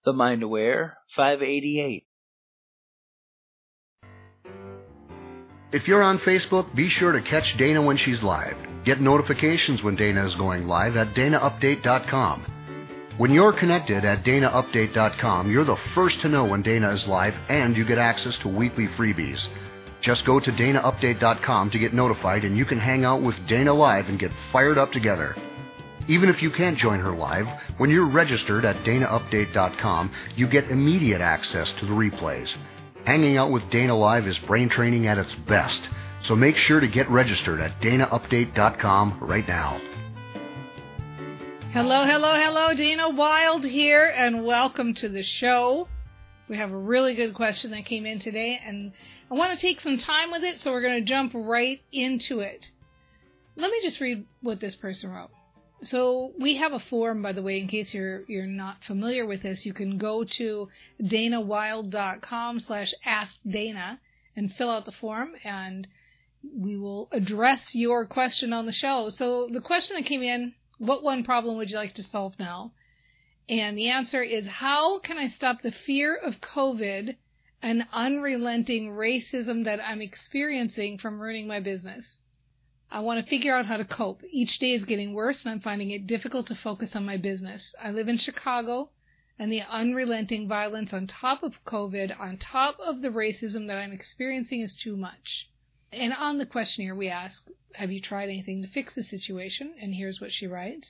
The Mind Aware 588. If you're on Facebook, be sure to catch Dana when she's live. Get notifications when Dana is going live at DanaUpdate.com. When you're connected at DanaUpdate.com, you're the first to know when Dana is live, and you get access to weekly freebies. Just go to DanaUpdate.com to get notified, and you can hang out with Dana live and get fired up together. Even if you can't join her live, when you're registered at DanaUpdate.com, you get immediate access to the replays. Hanging out with Dana live is brain training at its best, so make sure to get registered at DanaUpdate.com right now. Hello, Dana Wilde here, and welcome to the show. We have a really good question that came in today, and I want to take some time with it, so we're going to jump right into it. Let me just read what this person wrote. So we have a form, by the way, in case you're not familiar with this. You can go to danawilde.com/askdana and fill out the form, and we will address your question on the show. So the question that came in, what one problem would you like to solve now? And the answer is, how can I stop the fear of COVID and unrelenting racism that I'm experiencing from ruining my business? I want to figure out how to cope. Each day is getting worse, and I'm finding it difficult to focus on my business. I live in Chicago, and the unrelenting violence on top of COVID, on top of the racism that I'm experiencing, is too much. And on the questionnaire, we ask, have you tried anything to fix the situation? And here's what she writes.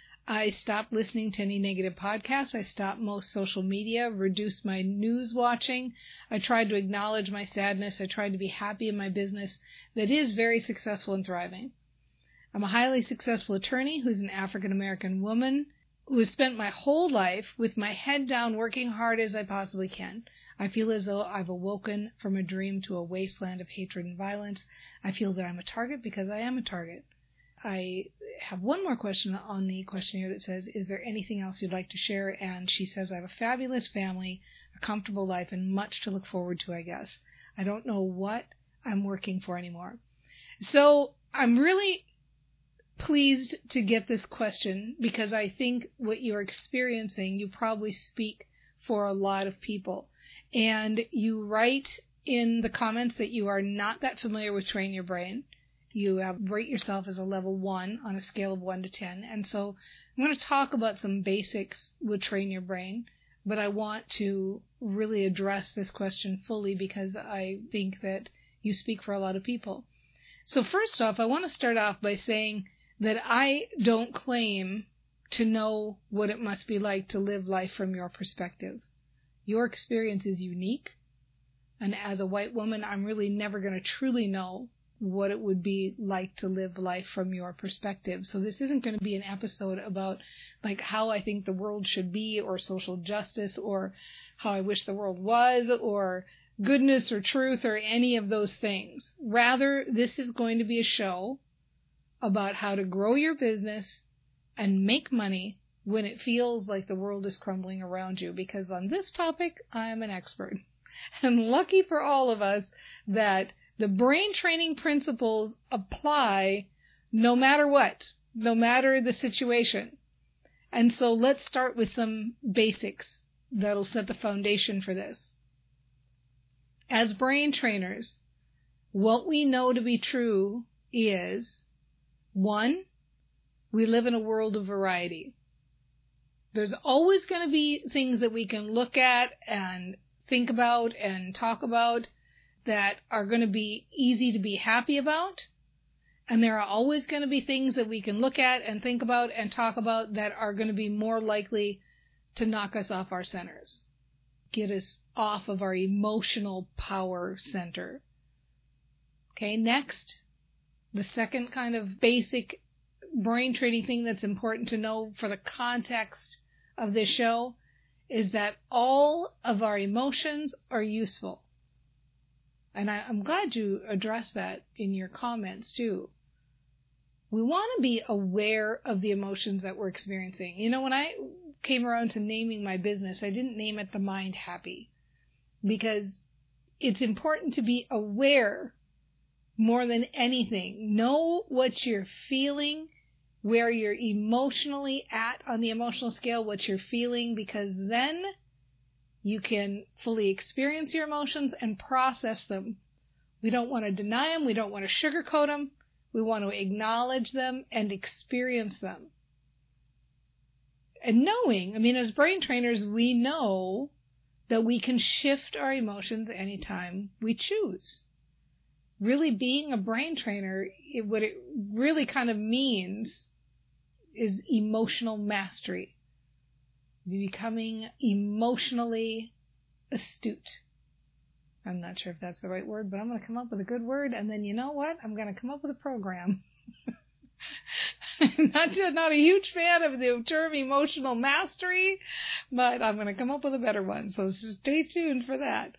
I stopped listening to any negative podcasts. I stopped most social media, reduced my news watching. I tried to acknowledge my sadness. I tried to be happy in my business that is very successful and thriving. I'm a highly successful attorney who's an African-American woman who has spent my whole life with my head down working hard as I possibly can. I feel as though I've awoken from a dream to a wasteland of hatred and violence. I feel that I'm a target because I am a target. I have one more question on the questionnaire that says, is there anything else you'd like to share? And she says, I have a fabulous family, a comfortable life, and much to look forward to, I guess. I don't know what I'm working for anymore. So I'm really pleased to get this question because I think what you're experiencing, you probably speak for a lot of people. And you write in the comments that you are not that familiar with Train Your Brain. You rate yourself as a level 1 on a scale of 1 to 10. And so I'm going to talk about some basics with Train Your Brain, but I want to really address this question fully because I think that you speak for a lot of people. So first off, I want to start off by saying that I don't claim to know what it must be like to live life from your perspective. Your experience is unique, and as a white woman, I'm really never going to truly know what it would be like to live life from your perspective. So this isn't going to be an episode about like how I think the world should be or social justice or how I wish the world was or goodness or truth or any of those things. Rather, this is going to be a show about how to grow your business and make money when it feels like the world is crumbling around you, because on this topic, I'm an expert. And lucky for all of us that the brain training principles apply no matter what, no matter the situation. And so let's start with some basics that'll set the foundation for this. As brain trainers, what we know to be true is, 1, we live in a world of variety. There's always going to be things that we can look at and think about and talk about that are going to be easy to be happy about. And there are always going to be things that we can look at and think about and talk about that are going to be more likely to knock us off our centers, get us off of our emotional power center. Okay, next, the second kind of basic brain training thing that's important to know for the context of this show is that all of our emotions are useful. And I'm glad you addressed that in your comments too. We want to be aware of the emotions that we're experiencing. You know, when I came around to naming my business, I didn't name it The Mind Happy because it's important to be aware more than anything. Know what you're feeling, where you're emotionally at on the emotional scale, what you're feeling, because then You can fully experience your emotions and process them. We don't want to deny them. We don't want to sugarcoat them. We want to acknowledge them and experience them. And knowing, as brain trainers, we know that we can shift our emotions anytime we choose. Really being a brain trainer, what it really kind of means is emotional mastery. Becoming emotionally astute. I'm not sure if that's the right word, but I'm going to come up with a good word, and then you know what? I'm going to come up with a program. Not a huge fan of the term emotional mastery, but I'm going to come up with a better one, so stay tuned for that.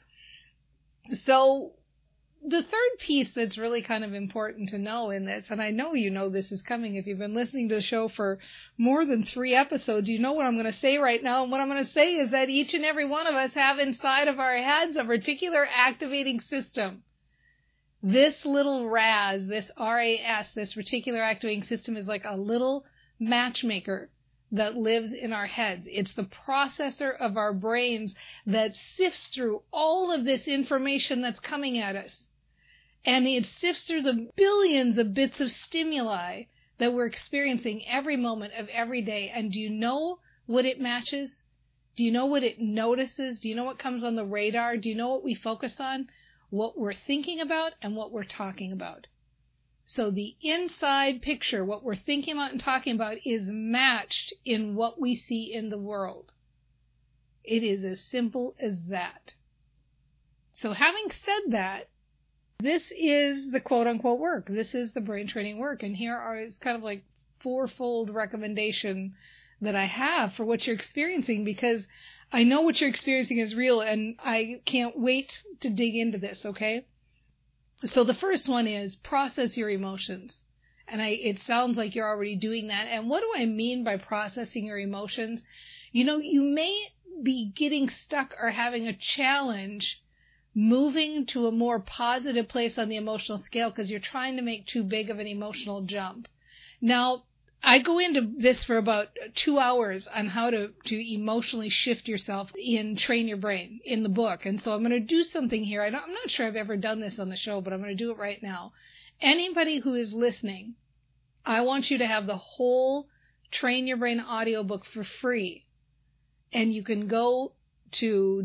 So the third piece that's really kind of important to know in this, and I know you know this is coming if you've been listening to the show for more than 3 episodes, you know what I'm going to say right now, and what I'm going to say is that each and every one of us have inside of our heads a reticular activating system. This little RAS, this RAS, this reticular activating system is like a little matchmaker that lives in our heads. It's the processor of our brains that sifts through all of this information that's coming at us. And it sifts through the billions of bits of stimuli that we're experiencing every moment of every day. And do you know what it matches? Do you know what it notices? Do you know what comes on the radar? Do you know what we focus on? What we're thinking about and what we're talking about. So the inside picture, what we're thinking about and talking about, is matched in what we see in the world. It is as simple as that. So having said that, this is the quote-unquote work. This is the brain training work. And it's kind of like 4-fold recommendation that I have for what you're experiencing, because I know what you're experiencing is real, and I can't wait to dig into this, okay? So the first one is process your emotions. And it sounds like you're already doing that. And what do I mean by processing your emotions? You may be getting stuck or having a challenge moving to a more positive place on the emotional scale because you're trying to make too big of an emotional jump. Now, I go into this for about 2 hours on how to emotionally shift yourself in Train Your Brain in the book. And so I'm going to do something here. I'm not sure I've ever done this on the show, but I'm going to do it right now. Anybody who is listening, I want you to have the whole Train Your Brain audiobook for free. And you can go to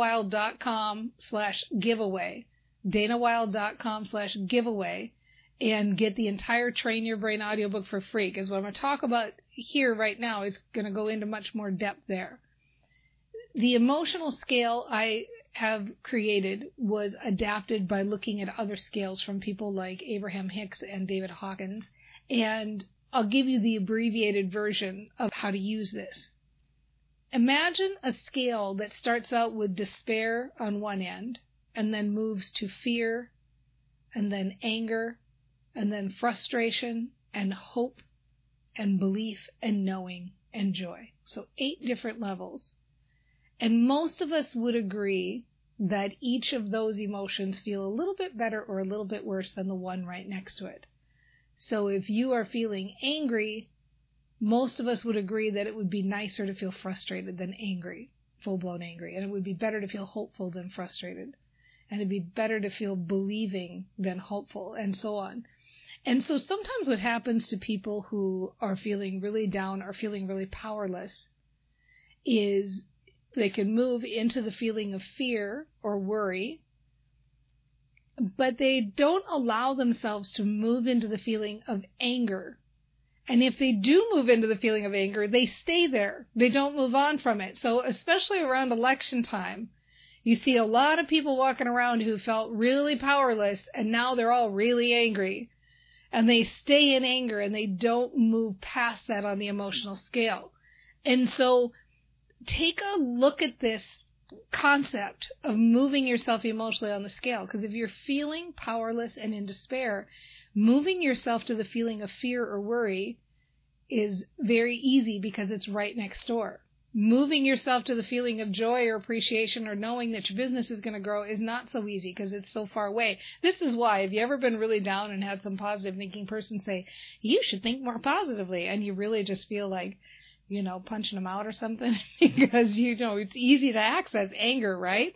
danawilde.com/giveaway, danawilde.com/giveaway, and get the entire Train Your Brain audiobook for free, because what I'm going to talk about here right now is going to go into much more depth there. The emotional scale I have created was adapted by looking at other scales from people like Abraham Hicks and David Hawkins, and I'll give you the abbreviated version of how to use this. Imagine a scale that starts out with despair on one end, and then moves to fear, and then anger, and then frustration, and hope, and belief, and knowing, and joy. So 8 different levels. And most of us would agree that each of those emotions feel a little bit better or a little bit worse than the one right next to it. So if you are feeling angry, most of us would agree that it would be nicer to feel frustrated than angry, full-blown angry. And it would be better to feel hopeful than frustrated. And it'd be better to feel believing than hopeful, and so on. And so sometimes what happens to people who are feeling really down or feeling really powerless is they can move into the feeling of fear or worry, but they don't allow themselves to move into the feeling of anger. And if they do move into the feeling of anger, they stay there. They don't move on from it. So especially around election time, you see a lot of people walking around who felt really powerless, and now they're all really angry. And they stay in anger, and they don't move past that on the emotional scale. And so take a look at this concept of moving yourself emotionally on the scale. Because if you're feeling powerless and in despair, moving yourself to the feeling of fear or worry is very easy because it's right next door. Moving yourself to the feeling of joy or appreciation or knowing that your business is going to grow is not so easy because it's so far away. This is why, have you ever been really down and had some positive thinking person say, you should think more positively, and you really just feel like punching them out or something because, it's easy to access anger, right?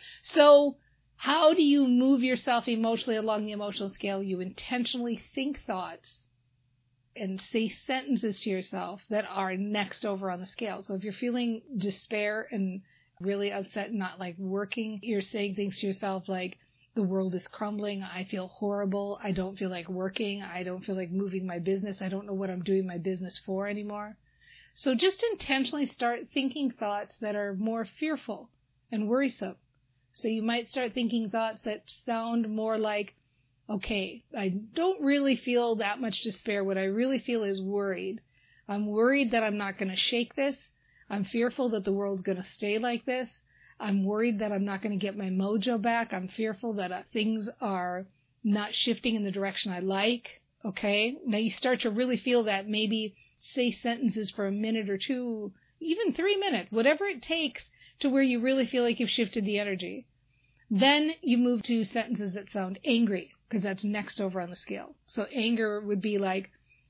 So how do you move yourself emotionally along the emotional scale? You intentionally think thoughts and say sentences to yourself that are next over on the scale. So if you're feeling despair and really upset and not like working, you're saying things to yourself like, the world is crumbling. I feel horrible. I don't feel like working. I don't feel like moving my business. I don't know what I'm doing my business for anymore. So just intentionally start thinking thoughts that are more fearful and worrisome. So you might start thinking thoughts that sound more like, okay, I don't really feel that much despair. What I really feel is worried. I'm worried that I'm not going to shake this. I'm fearful that the world's going to stay like this. I'm worried that I'm not going to get my mojo back. I'm fearful that things are not shifting in the direction I like. Okay? Now you start to really feel that. Maybe say sentences for a minute or two, even 3 minutes, whatever it takes to where you really feel like you've shifted the energy. Then you move to sentences that sound angry, because that's next over on the scale. So anger would be like,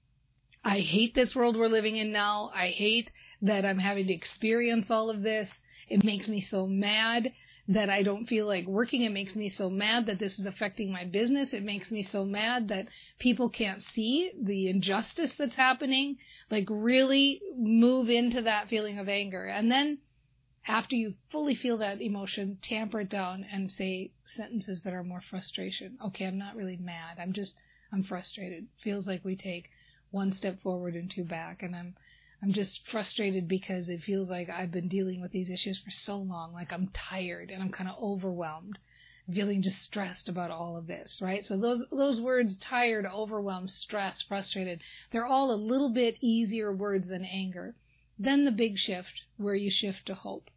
I hate this world we're living in now. I hate that I'm having to experience all of this. It makes me so mad that I don't feel like working. It makes me so mad that this is affecting my business. It makes me so mad that people can't see the injustice that's happening. Like really move into that feeling of anger. And then after you fully feel that emotion, tamper it down and say sentences that are more frustration. Okay, I'm not really mad. I'm frustrated. Feels like we take one step forward and two back. And I'm just frustrated because it feels like I've been dealing with these issues for so long. Like I'm tired and I'm kind of overwhelmed, feeling just stressed about all of this, right? So those words, tired, overwhelmed, stressed, frustrated, they're all a little bit easier words than anger. Then the big shift where you shift to hope.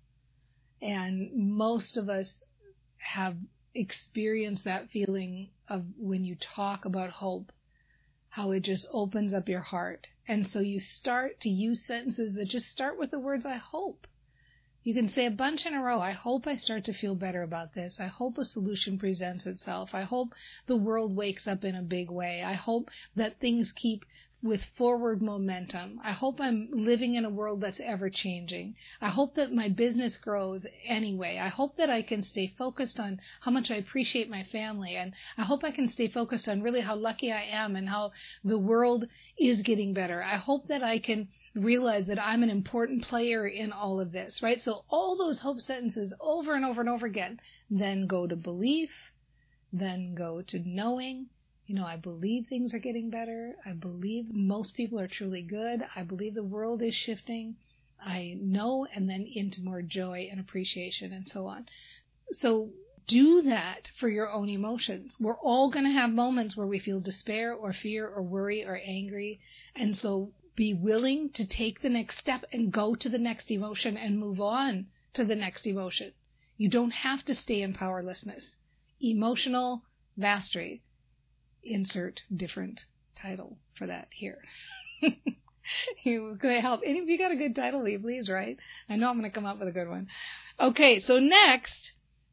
And most of us have experienced that feeling of when you talk about hope, how it just opens up your heart. And so you start to use sentences that just start with the words, I hope. You can say a bunch in a row. I hope I start to feel better about this. I hope a solution presents itself. I hope the world wakes up in a big way. I hope that things keep with forward momentum. I hope I'm living in a world that's ever changing. I hope that my business grows anyway. I hope that I can stay focused on how much I appreciate my family. And I hope I can stay focused on really how lucky I am and how the world is getting better. I hope that I can realize that I'm an important player in all of this, right? So all those hope sentences over and over and over again, then go to belief, then go to knowing. I believe things are getting better. I believe most people are truly good. I believe the world is shifting. I know, and then into more joy and appreciation and so on. So do that for your own emotions. We're all going to have moments where we feel despair or fear or worry or angry. And so be willing to take the next step and go to the next emotion and move on to the next emotion. You don't have to stay in powerlessness. Emotional mastery. Insert different title for that here. You could help. Any of you got a good title, Lee, please, right? I know I'm going to come up with a good one. Okay, so next,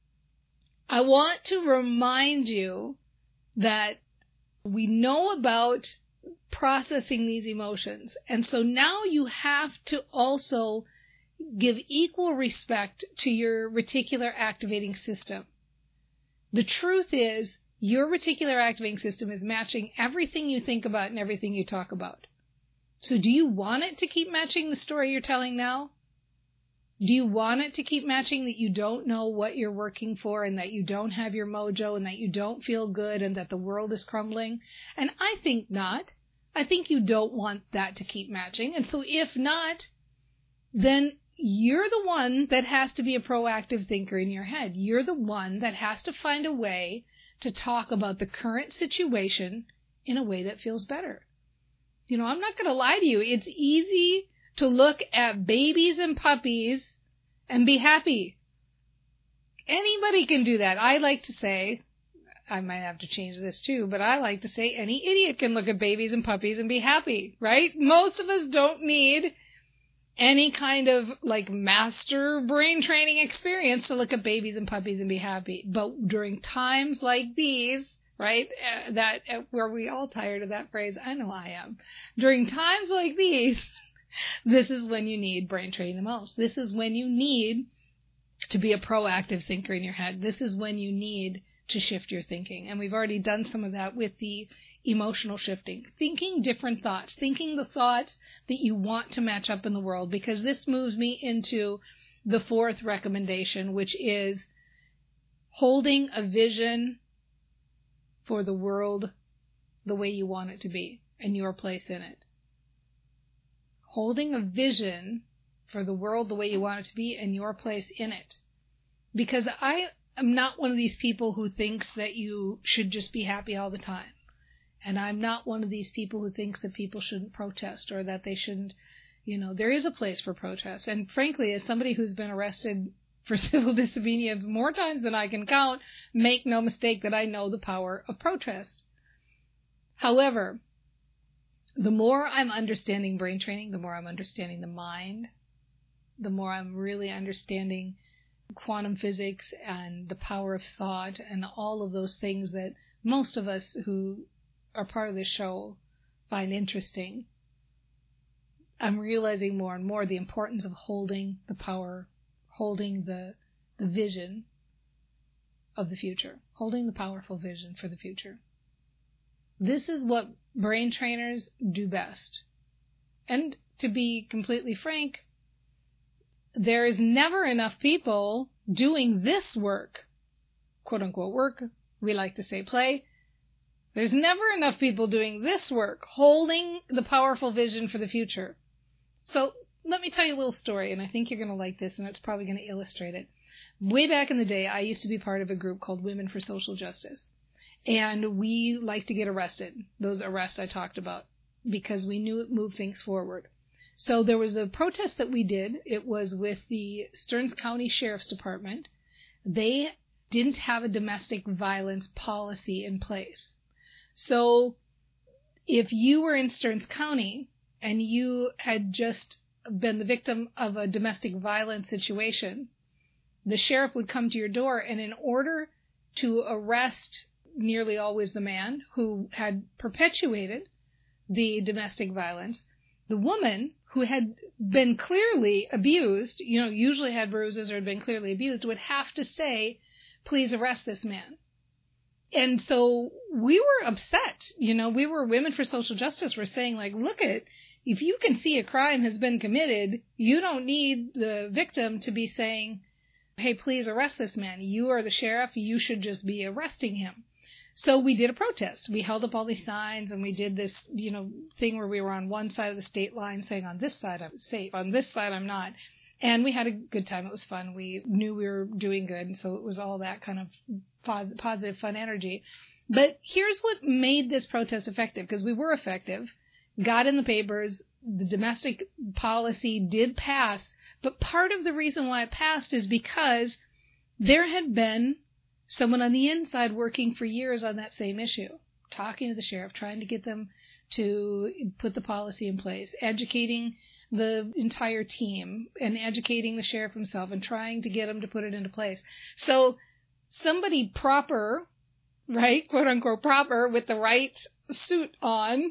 I want to remind you that we know about processing these emotions. And so now you have to also give equal respect to your reticular activating system. The truth is, your reticular activating system is matching everything you think about and everything you talk about. So do you want it to keep matching the story you're telling now? Do you want it to keep matching that you don't know what you're working for and that you don't have your mojo and that you don't feel good and that the world is crumbling? And I think not. I think you don't want that to keep matching. And so if not, then you're the one that has to be a proactive thinker in your head. You're the one that has to find a way to talk about the current situation in a way that feels better. I'm not going to lie to you. It's easy to look at babies and puppies and be happy. Anybody can do that. I like to say, I might have to change this too, but I like to say any idiot can look at babies and puppies and be happy, right? Most of us don't need any kind of master brain training experience to look at babies and puppies and be happy. But during times like these, right, where we all tired of that phrase, I know I am. During times like these, This is when you need brain training the most. This is when you need to be a proactive thinker in your head. This is when you need to shift your thinking. And we've already done some of that with the emotional shifting. Thinking different thoughts. Thinking the thoughts that you want to match up in the world. Because this moves me into the fourth recommendation, which is holding a vision for the world the way you want it to be and your place in it. Holding a vision for the world the way you want it to be and your place in it. Because I am not one of these people who thinks that you should just be happy all the time. And I'm not one of these people who thinks that people shouldn't protest or that they shouldn't, there is a place for protest. And frankly, as somebody who's been arrested for civil disobedience more times than I can count, make no mistake that I know the power of protest. However, the more I'm understanding brain training, the more I'm understanding the mind, the more I'm really understanding quantum physics and the power of thought and all of those things that most of us who are part of this show find interesting. I'm realizing more and more the importance of holding the power, holding the vision of the future, holding the powerful vision for the future. This is what brain trainers do best. And to be completely frank, there is never enough people doing this work, quote unquote work. We like to say play. There's never enough people doing this work, holding the powerful vision for the future. So let me tell you a little story, and I think you're going to like this, and it's probably going to illustrate it. Way back in the day, I used to be part of a group called Women for Social Justice. And we like to get arrested, those arrests I talked about, because we knew it moved things forward. So there was a protest that we did. It was with the Stearns County Sheriff's Department. They didn't have a domestic violence policy in place. So if you were in Stearns County and you had just been the victim of a domestic violence situation, the sheriff would come to your door, and in order to arrest nearly always the man who had perpetuated the domestic violence, the woman who had been clearly abused, usually had bruises or had been clearly abused, would have to say, please arrest this man. And so we were upset. We were Women for Social Justice. We're saying, look if you can see a crime has been committed, you don't need the victim to be saying, hey, please arrest this man. You are the sheriff. You should just be arresting him. So we did a protest. We held up all these signs, and we did this, thing where we were on one side of the state line saying, on this side I'm safe, on this side I'm not. And we had a good time. It was fun. We knew we were doing good, and so it was all that kind of positive, fun energy. But here's what made this protest effective, because we were effective, got in the papers, the domestic policy did pass, but part of the reason why it passed is because there had been someone on the inside working for years on that same issue, talking to the sheriff, trying to get them to put the policy in place, educating the entire team and educating the sheriff himself and trying to get him to put it into place. So somebody proper, right, quote unquote proper, with the right suit on,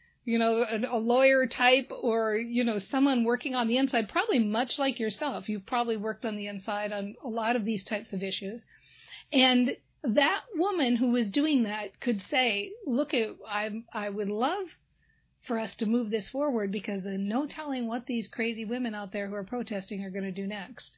a lawyer type or, someone working on the inside, probably much like yourself. You've probably worked on the inside on a lot of these types of issues. And that woman who was doing that could say, look, I would love for us to move this forward because there's no telling what these crazy women out there who are protesting are going to do next.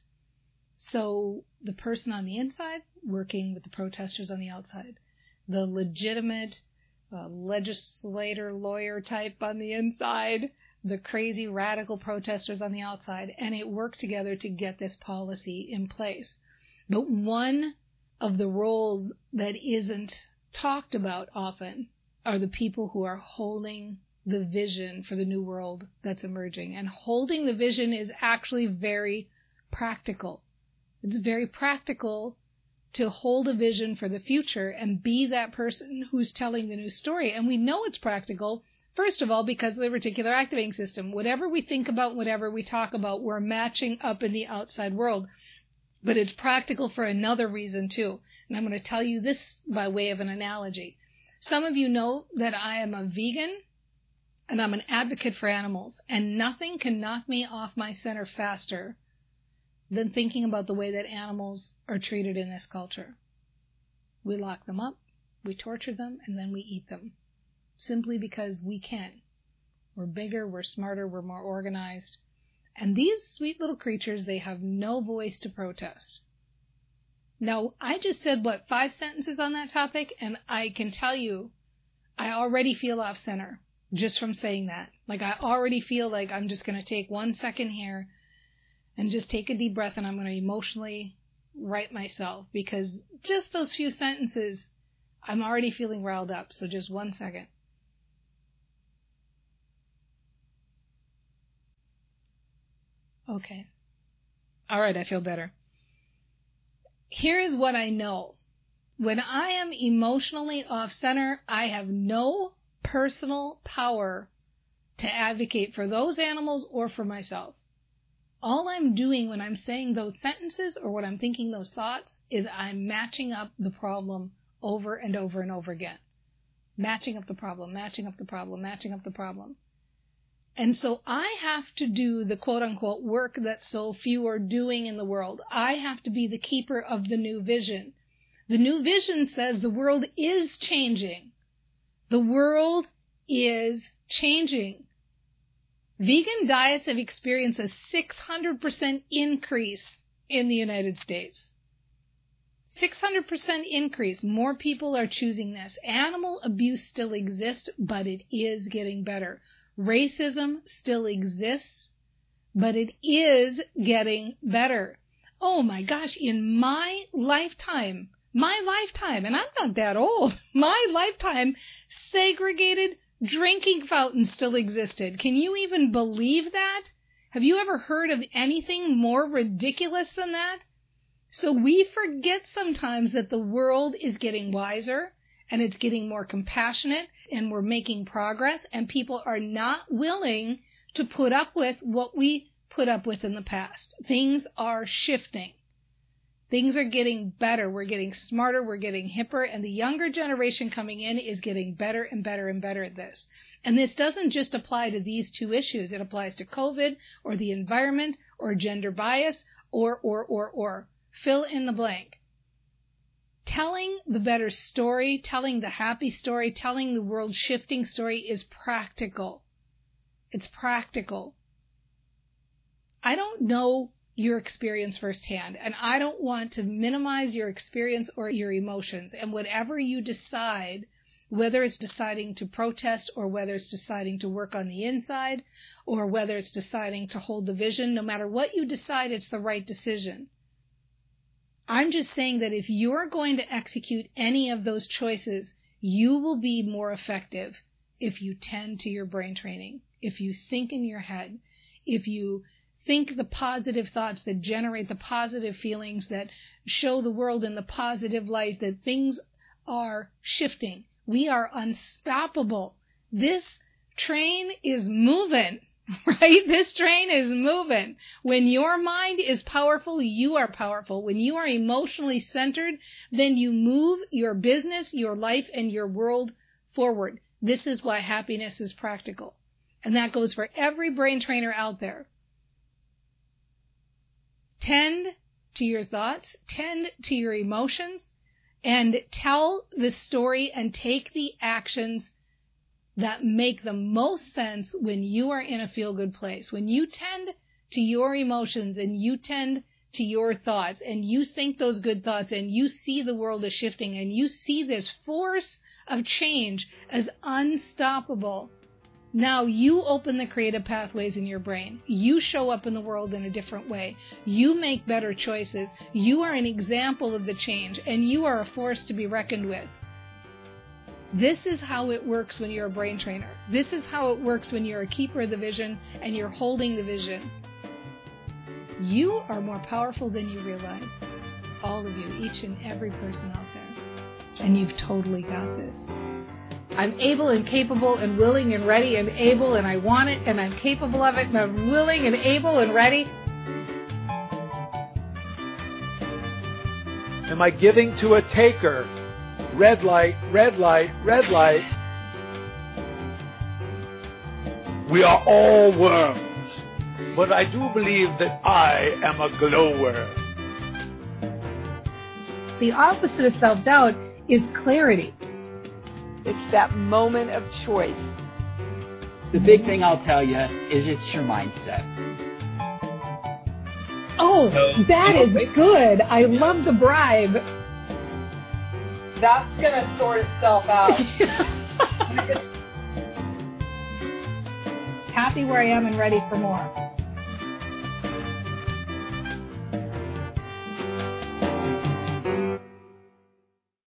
So the person on the inside working with the protesters on the outside, the legitimate legislator, lawyer type on the inside, the crazy radical protesters on the outside, and it worked together to get this policy in place. But one of the roles that isn't talked about often are the people who are holding the vision for the new world that's emerging. And holding the vision is actually very practical. It's very practical to hold a vision for the future and be that person who's telling the new story. And we know it's practical, first of all, because of the reticular activating system. Whatever we think about, whatever we talk about, we're matching up in the outside world. But it's practical for another reason, too. And I'm going to tell you this by way of an analogy. Some of you know that I am a vegan, and I'm an advocate for animals, and nothing can knock me off my center faster than thinking about the way that animals are treated in this culture. We lock them up, we torture them, and then we eat them. Simply because we can. We're bigger, we're smarter, we're more organized. And these sweet little creatures, they have no voice to protest. Now, I just said, 5 sentences on that topic, and I can tell you, I already feel off center just from saying that. Like, I already feel like I'm just going to take 1 second here and just take a deep breath, and I'm going to emotionally right myself, because just those few sentences, I'm already feeling riled up. So just 1 second. Okay. All right, I feel better. Here is what I know. When I am emotionally off center, I have no personal power to advocate for those animals or for myself. All I'm doing when I'm saying those sentences or when I'm thinking those thoughts is I'm matching up the problem over and over and over again. Matching up the problem, matching up the problem, matching up the problem. And so I have to do the quote-unquote work that so few are doing in the world. I have to be the keeper of the new vision. The new vision says the world is changing. The world is changing. Vegan diets have experienced a 600% increase in the United States. 600% increase. More people are choosing this. Animal abuse still exists, but it is getting better. Racism still exists, but it is getting better. Oh my gosh, in my lifetime, and I'm not that old, my lifetime, segregated drinking fountains still existed. Can you even believe that? Have you ever heard of anything more ridiculous than that? So we forget sometimes that the world is getting wiser, and it's getting more compassionate, and we're making progress, and people are not willing to put up with what we put up with in the past. Things are shifting. Things are getting better. We're getting smarter. We're getting hipper. And the younger generation coming in is getting better and better and better at this. And this doesn't just apply to these 2 issues. It applies to COVID or the environment or gender bias or. Fill in the blank. Telling the better story, telling the happy story, telling the world shifting story is practical. It's practical. I don't know your experience firsthand, and I don't want to minimize your experience or your emotions. And whatever you decide, whether it's deciding to protest or whether it's deciding to work on the inside or whether it's deciding to hold the vision, no matter what you decide, it's the right decision. I'm just saying that if you're going to execute any of those choices, you will be more effective if you tend to your brain training, if you think in your head, if you think the positive thoughts that generate the positive feelings that show the world in the positive light, that things are shifting. We are unstoppable. This train is moving. Right? This train is moving. When your mind is powerful, you are powerful. When you are emotionally centered, then you move your business, your life, and your world forward. This is why happiness is practical. And that goes for every brain trainer out there. Tend to your thoughts, tend to your emotions, and tell the story and take the actions that make the most sense when you are in a feel-good place. When you tend to your emotions and you tend to your thoughts and you think those good thoughts and you see the world as shifting and you see this force of change as unstoppable, now you open the creative pathways in your brain. You show up in the world in a different way. You make better choices. You are an example of the change, and you are a force to be reckoned with. This is how it works when you're a brain trainer. This is how it works when you're a keeper of the vision and you're holding the vision. You are more powerful than you realize. All of you, each and every person out there. And you've totally got this. I'm able and capable and willing and ready and able, and I want it and I'm capable of it and I'm willing and able and ready. Am I giving to a taker? Red light, red light, red light. We are all worms, but I do believe that I am a glowworm. The opposite of self-doubt is clarity. It's that moment of choice. The big thing I'll tell you is it's your mindset. Oh, that is good. I love the bribe. That's going to sort itself out. Happy where I am and ready for more.